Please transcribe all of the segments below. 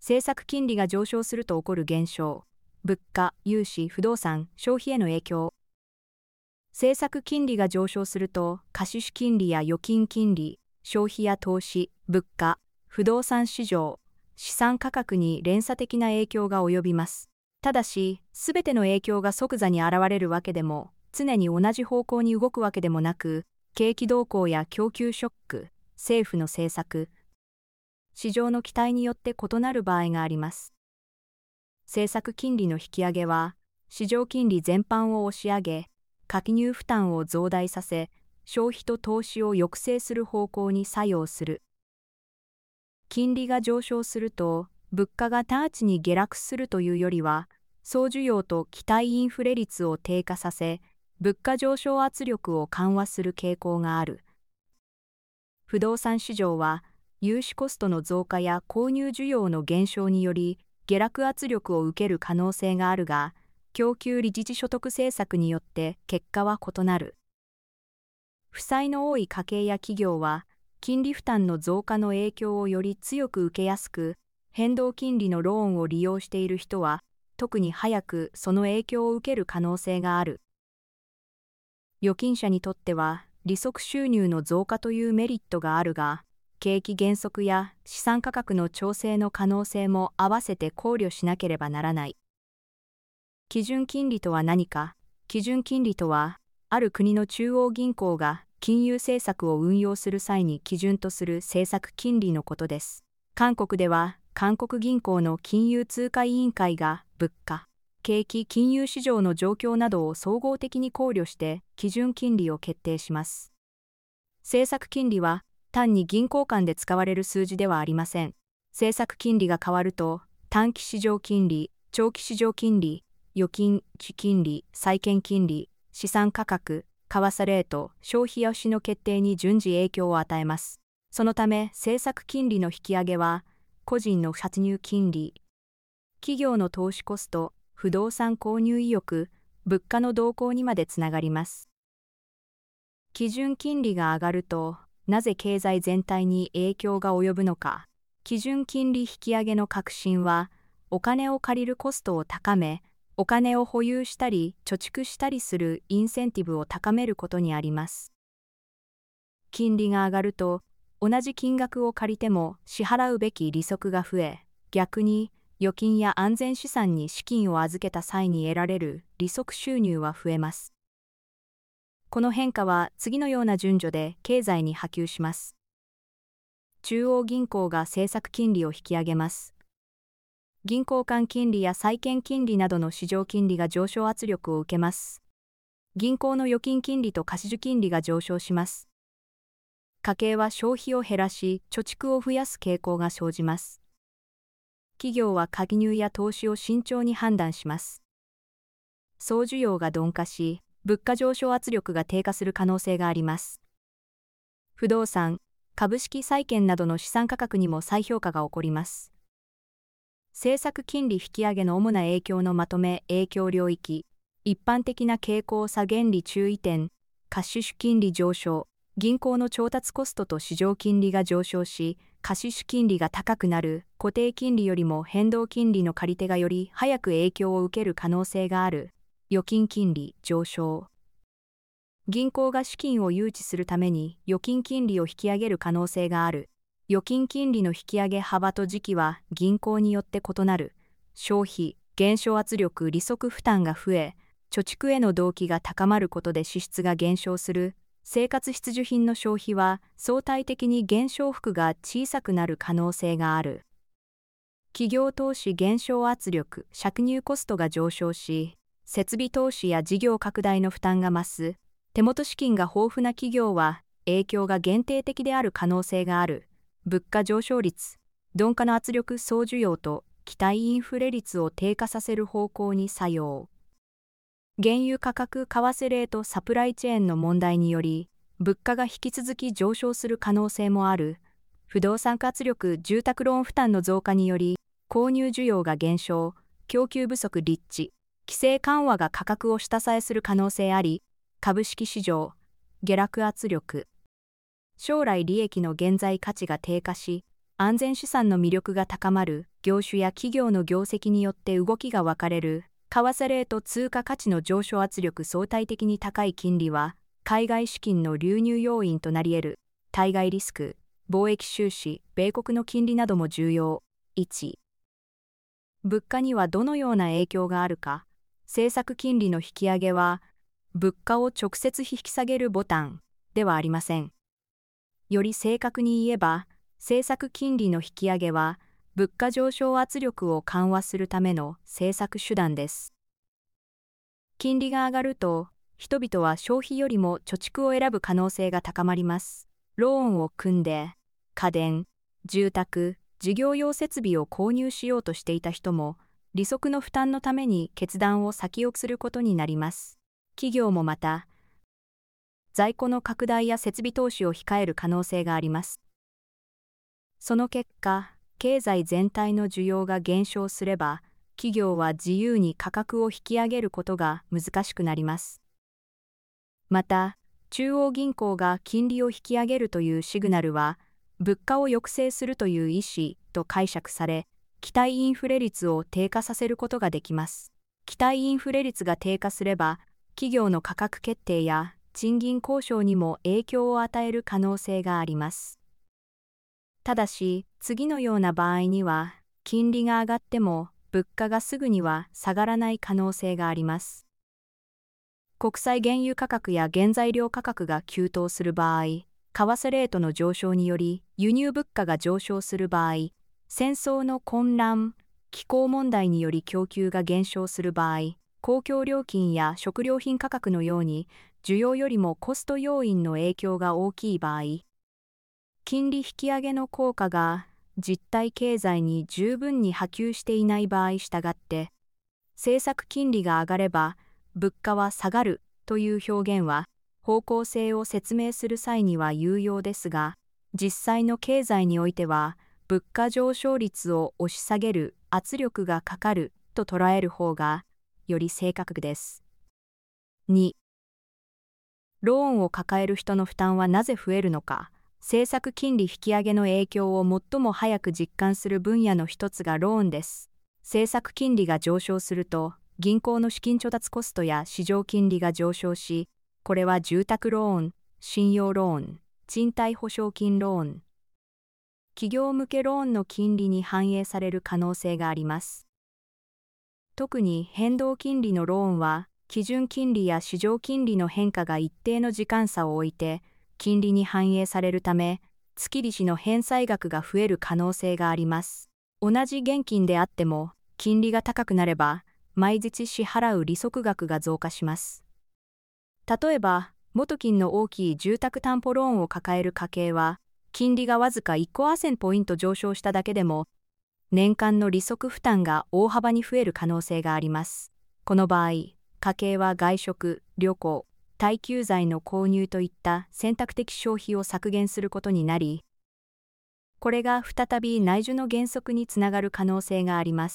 政策金利が上昇すると起こる現象。物価、融資、不動産、消費への影響。政策金利が上昇すると、貸主金利や預金金利、消費や投資、物価、不動産市場、資産価格に連鎖的な影響が及びます。ただし、すべての影響が即座に現れるわけでも、常に同じ方向に動くわけでもなく、景気動向や供給ショック、政府の政策、市場の期待によって異なる場合があります。政策金利の引き上げは、市場金利全般を押し上げ、過入負担を増大させ、消費と投資を抑制する方向に作用する。金利が上昇すると、物価が直ちに下落するというよりは、総需要と期待インフレ率を低下させ、物価上昇圧力を緩和する傾向がある。不動産市場は、融資コストの増加や購入需要の減少により、下落圧力を受ける可能性があるが、供給利自治所得政策によって結果は異なる。負債の多い家計や企業は、金利負担の増加の影響をより強く受けやすく、変動金利のローンを利用している人は、特に早くその影響を受ける可能性がある。預金者にとっては、利息収入の増加というメリットがあるが、景気減速や資産価格の調整の可能性も合わせて考慮しなければならない。基準金利とは何か。基準金利とは、ある国の中央銀行が金融政策を運用する際に基準とする政策金利のことです。韓国では、韓国銀行の金融通貨委員会が物価、景気金融市場の状況などを総合的に考慮して基準金利を決定します。政策金利は単に銀行間で使われる数字ではありません。政策金利が変わると、短期市場金利、長期市場金利、預金金利、債券金利、資産価格、為替レート、消費や支の決定に順次影響を与えます。そのため政策金利の引き上げは、個人の殺入金利、企業の投資コスト、不動産購入意欲、物価の動向にまでつながります。基準金利が上がると、なぜ経済全体に影響が及ぶのか。基準金利引き上げの核心は、お金を借りるコストを高め、お金を保有したり貯蓄したりするインセンティブを高めることにあります。金利が上がると、同じ金額を借りても支払うべき利息が増え、逆に預金や安全資産に資金を預けた際に得られる利息収入は増えます。この変化は次のような順序で経済に波及します。中央銀行が政策金利を引き上げます。銀行間金利や債券金利などの市場金利が上昇圧力を受けます。銀行の預金金利と貸主金利が上昇します。家計は消費を減らし、貯蓄を増やす傾向が生じます。企業は介入や投資を慎重に判断します。総需要が鈍化し、物価上昇圧力が低下する可能性があります。不動産、株式債券などの資産価格にも再評価が起こります。政策金利引き上げの主な影響のまとめ。影響領域、一般的な傾向差原理注意点、貸主金利上昇、銀行の調達コストと市場金利が上昇し、貸主金利が高くなる。固定金利よりも変動金利の借り手がより早く影響を受ける可能性がある。預金金利上昇。銀行が資金を誘致するために預金金利を引き上げる可能性がある。預金金利の引き上げ幅と時期は銀行によって異なる。消費、減少圧力、利息負担が増え、貯蓄への動機が高まることで支出が減少する。生活必需品の消費は相対的に減少幅が小さくなる可能性がある。企業投資減少圧力、借入コストが上昇し、設備投資や事業拡大の負担が増す。手元資金が豊富な企業は影響が限定的である可能性がある。物価上昇率、鈍化の圧力、総需要と期待インフレ率を低下させる方向に作用。原油価格、為替レート、サプライチェーンの問題により、物価が引き続き上昇する可能性もある。不動産圧力、住宅ローン負担の増加により、購入需要が減少、供給不足立地、規制緩和が価格を下支えする可能性あり、株式市場、下落圧力。将来利益の現在価値が低下し、 安全資産の魅力が高まる、業種や企業の業績によって動きが分かれる、為替レート通貨価値の上昇圧力相対的に高い金利は、海外資金の流入要因となり得る、対外リスク、貿易収支、米国の金利なども重要。1、物価にはどのような影響があるか。政策金利の引き上げは、物価を直接引き下げるボタンではありません。より正確に言えば、政策金利の引き上げは、物価上昇圧力を緩和するための政策手段です。金利が上がると、人々は消費よりも貯蓄を選ぶ可能性が高まります。ローンを組んで、家電、住宅、事業用設備を購入しようとしていた人も、利息の負担のために決断を先送ることになります。企業もまた、在庫の拡大や設備投資を控える可能性があります。その結果、経済全体の需要が減少すれば、企業は自由に価格を引き上げることが難しくなります。また、中央銀行が金利を引き上げるというシグナルは、物価を抑制するという意思と解釈され、期待インフレ率を低下させることができます。期待インフレ率が低下すれば、企業の価格決定や賃金交渉にも影響を与える可能性があります。ただし、次のような場合には、金利が上がっても物価がすぐには下がらない可能性があります。国際原油価格や原材料価格が急騰する場合、為替レートの上昇により輸入物価が上昇する場合、戦争の混乱、気候問題により供給が減少する場合、公共料金や食料品価格のように需要よりもコスト要因の影響が大きい場合、金利引き上げの効果が実体経済に十分に波及していない場合したがって、政策金利が上がれば物価は下がるという表現は方向性を説明する際には有用ですが、実際の経済においては物価上昇率を押し下げる圧力がかかると捉える方がより正確です。2、ローンを抱える人の負担はなぜ増えるのか。政策金利引き上げの影響を最も早く実感する分野の一つがローンです。政策金利が上昇すると、銀行の資金調達コストや市場金利が上昇し、これは住宅ローン、信用ローン、賃貸保証金ローン、企業向けローンの金利に反映される可能性があります。特に変動金利のローンは、基準金利や市場金利の変化が一定の時間差を置いて、金利に反映されるため、月利子の返済額が増える可能性があります。同じ現金であっても、金利が高くなれば、毎日支払う利息額が増加します。例えば、元金の大きい住宅担保ローンを抱える家計は、金利がわずか1%ポイント上昇しただけでも、年間の利息負担が大幅に増える可能性があります。この場合、家計は外食、旅行、耐久財の購入といった選択的消費を削減することになり、これが再び内需の減速につながる可能性があります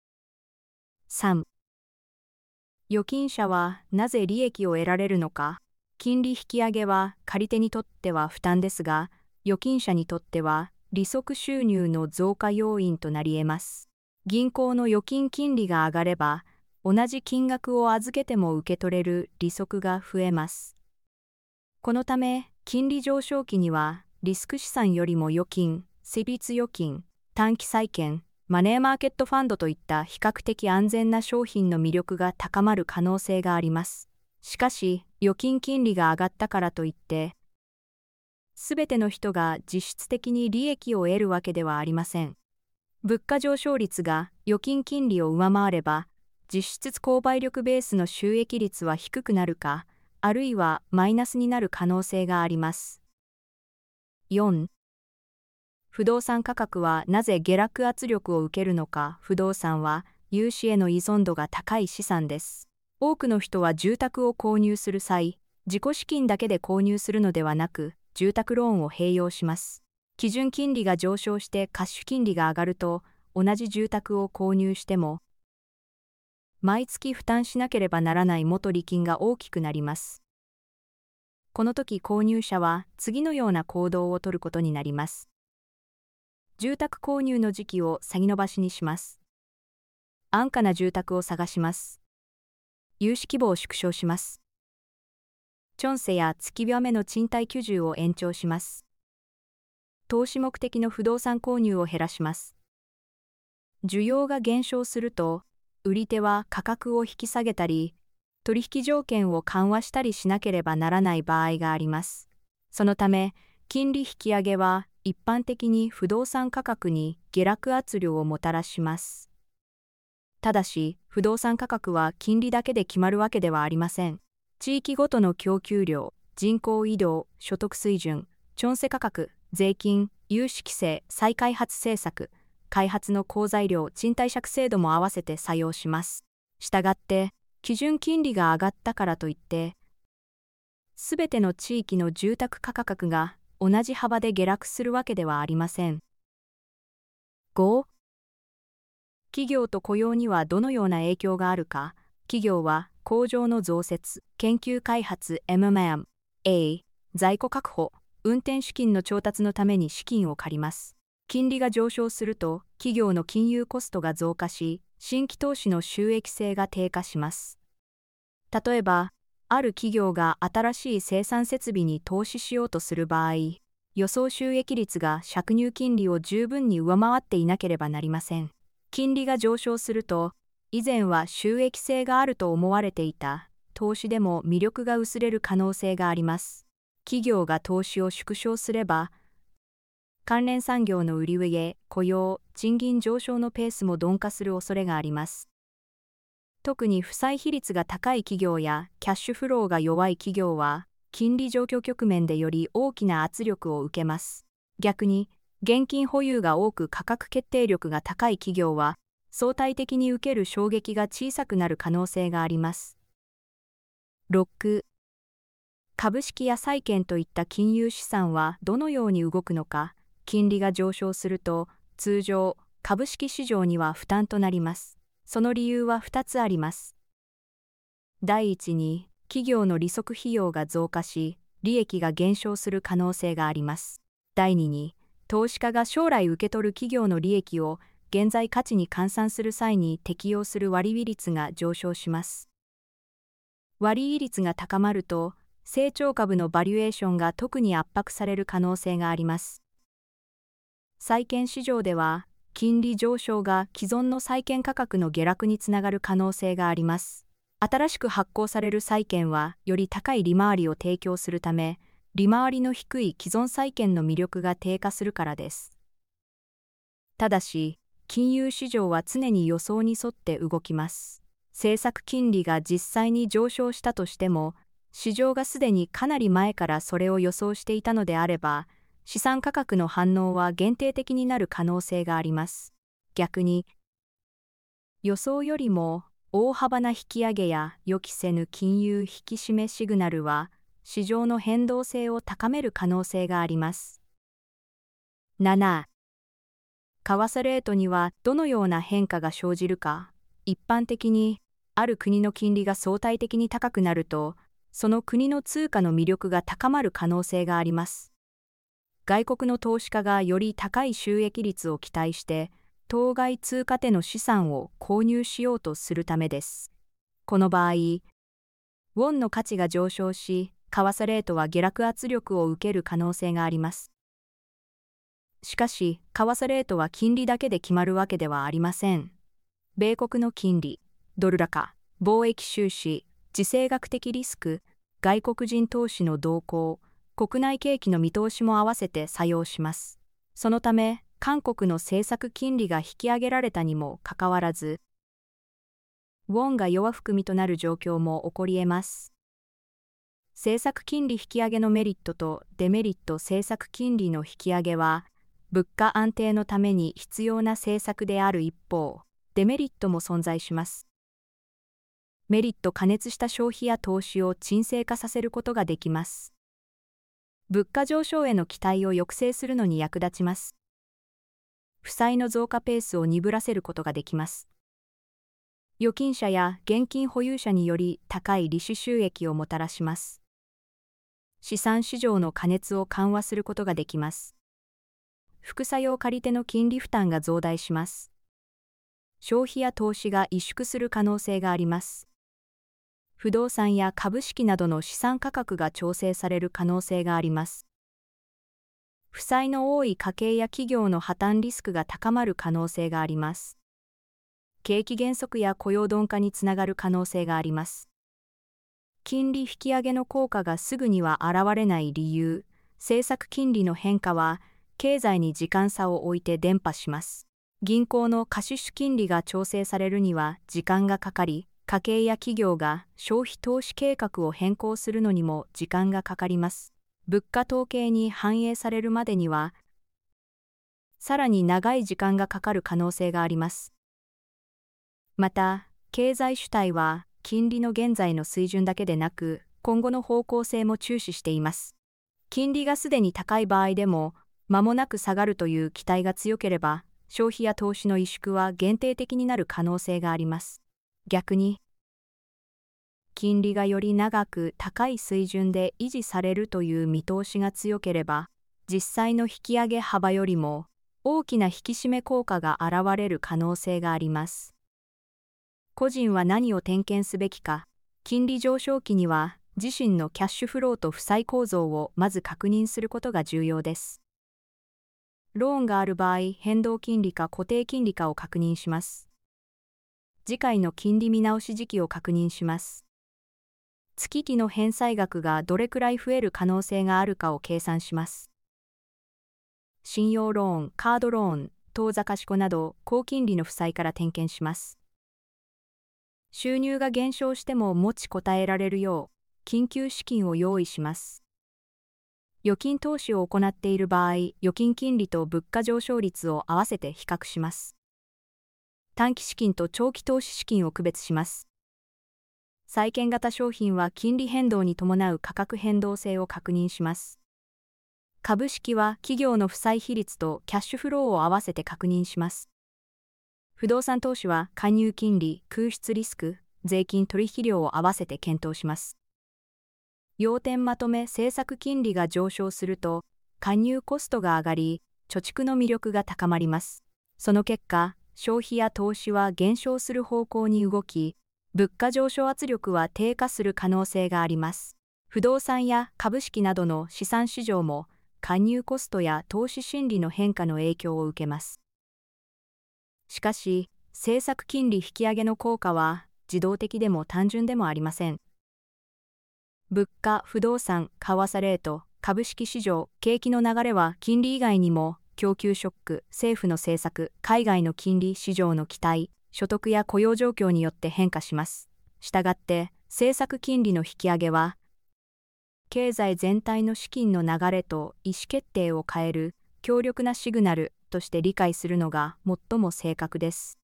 。3、預金者はなぜ利益を得られるのか。金利引き上げは借り手にとっては負担ですが、預金者にとっては利息収入の増加要因となり得ます。銀行の預金金利が上がれば、同じ金額を預けても受け取れる利息が増えます。このため、金利上昇期には、リスク資産よりも預金、セビツ預金、短期債券、マネーマーケットファンドといった比較的安全な商品の魅力が高まる可能性があります。しかし、預金金利が上がったからといって、すべての人が実質的に利益を得るわけではありません。物価上昇率が預金金利を上回れば、実質購買力ベースの収益率は低くなるか、あるいはマイナスになる可能性があります。4、不動産価格はなぜ下落圧力を受けるのか。不動産は融資への依存度が高い資産です。多くの人は住宅を購入する際、自己資金だけで購入するのではなく、住宅ローンを併用します。基準金利が上昇してカッシュ金利が上がると、同じ住宅を購入しても、毎月負担しなければならない元利金が大きくなります。この時購入者は次のような行動をとることになります。 住宅購入の時期を先延ばしにします。安価な住宅を探します。融資規模を縮小します。チョンセや月秒目の賃貸居住を延長します。投資目的の不動産購入を減らします。需要が減少すると、売り手は価格を引き下げたり、取引条件を緩和したりしなければならない場合があります。そのため、金利引き上げは一般的に不動産価格に下落圧力をもたらします。ただし、不動産価格は金利だけで決まるわけではありません。地域ごとの供給量、人口移動、所得水準、チョンセ価格、税金、融資規制、再開発政策、開発の好材料、賃貸借制度も合わせて採用します。したがって、基準金利が上がったからといって、すべての地域の住宅価格が同じ幅で下落するわけではありません。5. 企業と雇用にはどのような影響があるか。企業は工場の増設、研究開発 M&A、在庫確保、運転資金の調達のために資金を借ります。金利が上昇すると企業の金融コストが増加し、新規投資の収益性が低下します。例えば、ある企業が新しい生産設備に投資しようとする場合、予想収益率が借入金利を十分に上回っていなければなりません。金利が上昇すると、以前は収益性があると思われていた投資でも魅力が薄れる可能性があります。企業が投資を縮小すれば、関連産業の売り上げ、雇用、賃金上昇のペースも鈍化する恐れがあります。特に負債比率が高い企業やキャッシュフローが弱い企業は、金利状況局面でより大きな圧力を受けます。逆に、現金保有が多く価格決定力が高い企業は、相対的に受ける衝撃が小さくなる可能性があります。6. 株式や債券といった金融資産はどのように動くのか。金利が上昇すると、通常、株式市場には負担となります。その理由は2つあります。第一に、企業の利息費用が増加し、利益が減少する可能性があります。第二に、投資家が将来受け取る企業の利益を現在価値に換算する際に適用する割利率が上昇します。割利率が高まると、成長株のバリュエーションが特に圧迫される可能性があります。債券市場では、金利上昇が既存の債券価格の下落につながる可能性があります。新しく発行される債券はより高い利回りを提供するため、利回りの低い既存債券の魅力が低下するからです。ただし、金融市場は常に予想に沿って動きます。政策金利が実際に上昇したとしても、市場がすでにかなり前からそれを予想していたのであれば、資産価格の反応は限定的になる可能性があります。逆に、予想よりも大幅な引き上げや予期せぬ金融引き締めシグナルは、市場の変動性を高める可能性があります。7. 為替レートにはどのような変化が生じるか。一般的に、ある国の金利が相対的に高くなると、その国の通貨の魅力が高まる可能性があります。外国の投資家がより高い収益率を期待して、当該通貨での資産を購入しようとするためです。この場合、ウォンの価値が上昇し、為替レートは下落圧力を受ける可能性があります。しかし、為替レートは金利だけで決まるわけではありません。米国の金利、ドル高、貿易収支、地政学的リスク、外国人投資の動向、国内景気の見通しも合わせて作用します。そのため、韓国の政策金利が引き上げられたにもかかわらず、ウォンが弱含みとなる状況も起こり得ます。政策金利引き上げのメリットとデメリット。政策金利の引き上げは、物価安定のために必要な政策である一方、デメリットも存在します。メリット。過熱した消費や投資を沈静化させることができます。物価上昇への期待を抑制するのに役立ちます。負債の増加ペースを鈍らせることができます。預金者や現金保有者により高い利子収益をもたらします。資産市場の過熱を緩和することができます。 副作用借り手の金利負担が増大します。消費や投資が萎縮する可能性があります。不動産や株式などの資産価格が調整される可能性があります。負債の多い家計や企業の破綻リスクが高まる可能性があります。景気減速や雇用鈍化につながる可能性があります。金利引き上げの効果がすぐには現れない理由、政策金利の変化は経済に時間差を置いて伝播します。銀行の貸主金利が調整されるには時間がかかり、家計や企業が消費投資計画を変更するのにも時間がかかります。物価統計に反映されるまでには、さらに長い時間がかかる可能性があります。また、経済主体は金利の現在の水準だけでなく、今後の方向性も注視しています。金利がすでに高い場合でも、間もなく下がるという期待が強ければ、消費や投資の萎縮は限定的になる可能性があります。逆に、金利がより長く高い水準で維持されるという見通しが強ければ、実際の引き上げ幅よりも大きな引き締め効果が現れる可能性があります。個人は何を点検すべきか、金利上昇期には自身のキャッシュフローと負債構造をまず確認することが重要です。ローンがある場合、変動金利か固定金利かを確認します。次回の金利見直し時期を確認します。月期の返済額がどれくらい増える可能性があるかを計算します。信用ローン、カードローン、当座貸子など高金利の負債から点検します。収入が減少しても持ちこたえられるよう、緊急資金を用意します。預金投資を行っている場合、預金金利と物価上昇率を合わせて比較します。短期資金と長期投資資金を区別します。債券型商品は金利変動に伴う価格変動性を確認します。株式は企業の負債比率とキャッシュフローを合わせて確認します。不動産投資は加入金利、空室リスク、税金取引量を合わせて検討します。要点まとめ、政策金利が上昇すると、加入コストが上がり、貯蓄の魅力が高まります。その結果、消費や投資は減少する方向に動き、物価上昇圧力は低下する可能性があります。不動産や株式などの資産市場も、加入コストや投資心理の変化の影響を受けます。しかし、政策金利引き上げの効果は、自動的でも単純でもありません。物価、不動産、為替レート、株式市場、景気の流れは金利以外にも、供給ショック、政府の政策、海外の金利市場の期待、所得や雇用状況によって変化します。したがって、政策金利の引き上げは、経済全体の資金の流れと意思決定を変える強力なシグナルとして理解するのが最も正確です。